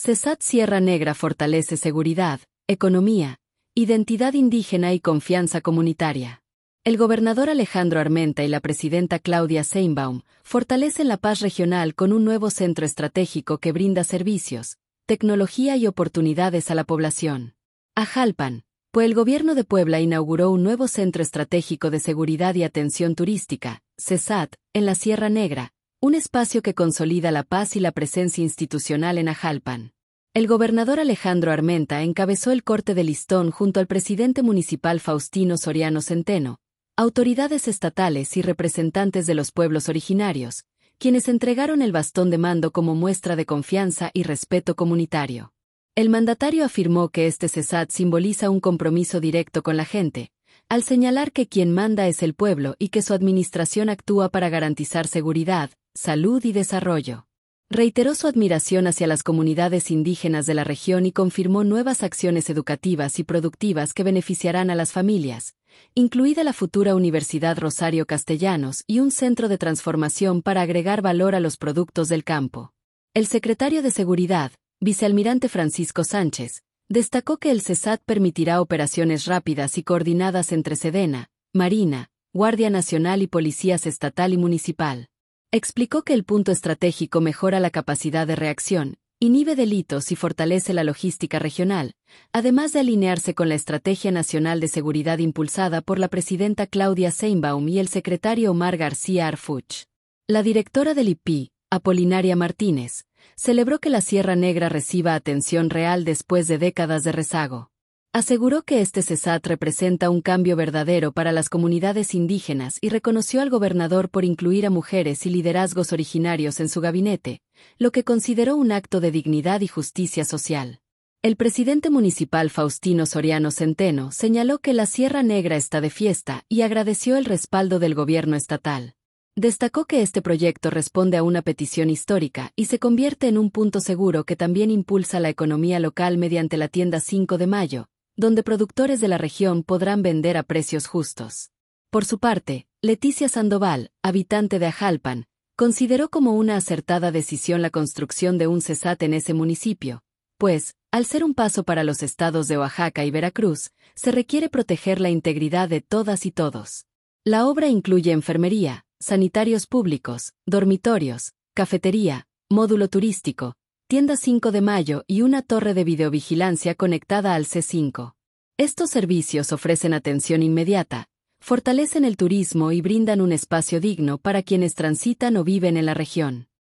CESAT Sierra Negra fortalece seguridad, economía, identidad indígena y confianza comunitaria. El gobernador Alejandro Armenta y la presidenta Claudia Sheinbaum fortalecen la paz regional con un nuevo centro estratégico que brinda servicios, tecnología y oportunidades a la población. Ajalpan, pues el gobierno de Puebla inauguró un nuevo centro estratégico de seguridad y atención turística, CESAT, en la Sierra Negra, un espacio que consolida la paz y la presencia institucional en Ajalpan. El gobernador Alejandro Armenta encabezó el corte de listón junto al presidente municipal Faustino Soriano Centeno, autoridades estatales y representantes de los pueblos originarios, quienes entregaron el bastón de mando como muestra de confianza y respeto comunitario. El mandatario afirmó que este CESAT simboliza un compromiso directo con la gente, al señalar que quien manda es el pueblo y que su administración actúa para garantizar seguridad, salud y desarrollo. Reiteró su admiración hacia las comunidades indígenas de la región y confirmó nuevas acciones educativas y productivas que beneficiarán a las familias, incluida la futura Universidad Rosario Castellanos y un centro de transformación para agregar valor a los productos del campo. El secretario de Seguridad, vicealmirante Francisco Sánchez, destacó que el CESAT permitirá operaciones rápidas y coordinadas entre Sedena, Marina, Guardia Nacional y policías estatal y municipal. Explicó que el punto estratégico mejora la capacidad de reacción, inhibe delitos y fortalece la logística regional, además de alinearse con la Estrategia Nacional de Seguridad impulsada por la presidenta Claudia Sheinbaum y el secretario Omar García Harfuch. La directora del IPI, Apolinaria Martínez, celebró que la Sierra Negra reciba atención real después de décadas de rezago. Aseguró que este CESAT representa un cambio verdadero para las comunidades indígenas y reconoció al gobernador por incluir a mujeres y liderazgos originarios en su gabinete, lo que consideró un acto de dignidad y justicia social. El presidente municipal Faustino Soriano Centeno señaló que la Sierra Negra está de fiesta y agradeció el respaldo del gobierno estatal. Destacó que este proyecto responde a una petición histórica y se convierte en un punto seguro que también impulsa la economía local mediante la tienda 5 de Mayo, donde productores de la región podrán vender a precios justos. Por su parte, Leticia Sandoval, habitante de Ajalpan, consideró como una acertada decisión la construcción de un CESAT en ese municipio, pues, al ser un paso para los estados de Oaxaca y Veracruz, se requiere proteger la integridad de todas y todos. La obra incluye enfermería, sanitarios públicos, dormitorios, cafetería, módulo turístico, tienda 5 de Mayo y una torre de videovigilancia conectada al C5. Estos servicios ofrecen atención inmediata, fortalecen el turismo y brindan un espacio digno para quienes transitan o viven en la región.